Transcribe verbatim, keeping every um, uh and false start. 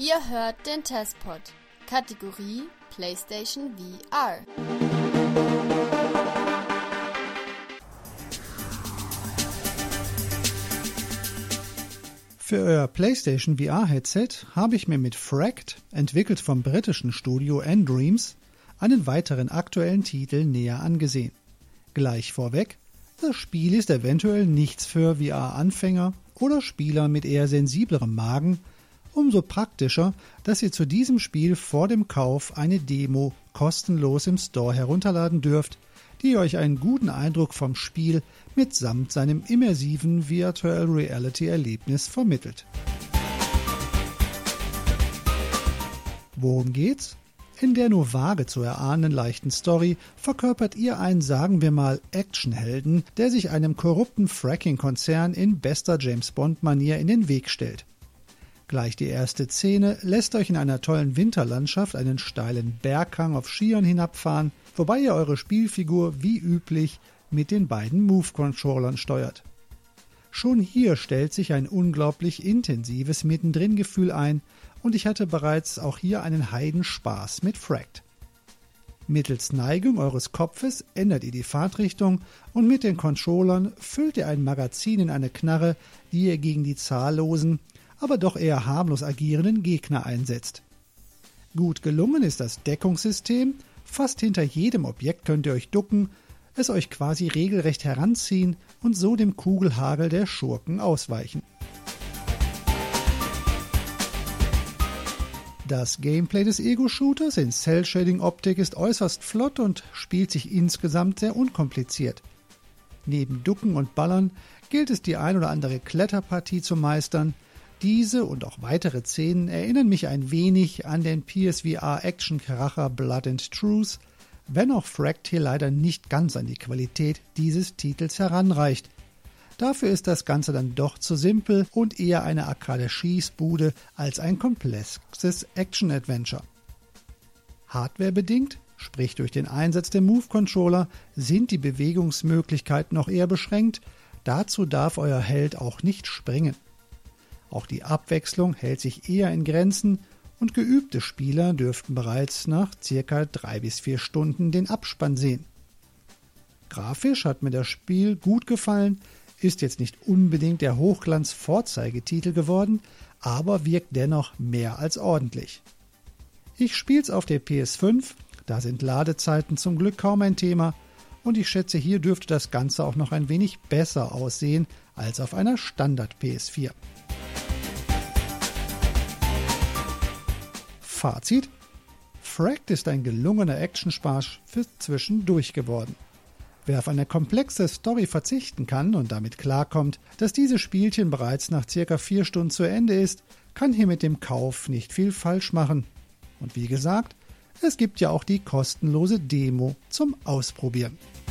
Ihr hört den Testpod, Kategorie PlayStation V R. Für euer PlayStation V R-Headset habe ich mir mit Fracked, entwickelt vom britischen Studio N-Dreams, einen weiteren aktuellen Titel näher angesehen. Gleich vorweg, das Spiel ist eventuell nichts für V R-Anfänger oder Spieler mit eher sensiblerem Magen, umso praktischer, dass ihr zu diesem Spiel vor dem Kauf eine Demo kostenlos im Store herunterladen dürft, die euch einen guten Eindruck vom Spiel mitsamt seinem immersiven Virtual Reality Erlebnis vermittelt. Worum geht's? In der nur vage zu erahnenden leichten Story verkörpert ihr einen, sagen wir mal, Actionhelden, der sich einem korrupten Fracking-Konzern in bester James-Bond-Manier in den Weg stellt. Gleich die erste Szene lässt euch in einer tollen Winterlandschaft einen steilen Berghang auf Skiern hinabfahren, wobei ihr eure Spielfigur wie üblich mit den beiden Move-Controllern steuert. Schon hier stellt sich ein unglaublich intensives Mittendrin-Gefühl ein und ich hatte bereits auch hier einen Heidenspaß mit Fracked. Mittels Neigung eures Kopfes ändert ihr die Fahrtrichtung und mit den Controllern füllt ihr ein Magazin in eine Knarre, die ihr gegen die zahllosen, aber doch eher harmlos agierenden Gegner einsetzt. Gut gelungen ist das Deckungssystem, fast hinter jedem Objekt könnt ihr euch ducken, es euch quasi regelrecht heranziehen und so dem Kugelhagel der Schurken ausweichen. Das Gameplay des Ego-Shooters in Cell-Shading-Optik ist äußerst flott und spielt sich insgesamt sehr unkompliziert. Neben Ducken und Ballern gilt es, die ein oder andere Kletterpartie zu meistern. Diese und auch weitere Szenen erinnern mich ein wenig an den P S V R-Action-Kracher Blood and Truth, wenn auch Fracked hier leider nicht ganz an die Qualität dieses Titels heranreicht. Dafür ist das Ganze dann doch zu simpel und eher eine Arcade-Schießbude als ein komplexes Action-Adventure. Hardwarebedingt, sprich durch den Einsatz der Move-Controller, sind die Bewegungsmöglichkeiten noch eher beschränkt, dazu darf euer Held auch nicht springen. Auch die Abwechslung hält sich eher in Grenzen und geübte Spieler dürften bereits nach circa drei bis vier Stunden den Abspann sehen. Grafisch hat mir das Spiel gut gefallen, ist jetzt nicht unbedingt der Hochglanz-Vorzeigetitel geworden, aber wirkt dennoch mehr als ordentlich. Ich spiel's auf der P S fünf, da sind Ladezeiten zum Glück kaum ein Thema und ich schätze, hier dürfte das Ganze auch noch ein wenig besser aussehen als auf einer Standard-P S vier. Fazit: Fracked ist ein gelungener Actionspaß für zwischendurch geworden. Wer auf eine komplexe Story verzichten kann und damit klarkommt, dass dieses Spielchen bereits nach circa vier Stunden zu Ende ist, kann hier mit dem Kauf nicht viel falsch machen. Und wie gesagt, es gibt ja auch die kostenlose Demo zum Ausprobieren.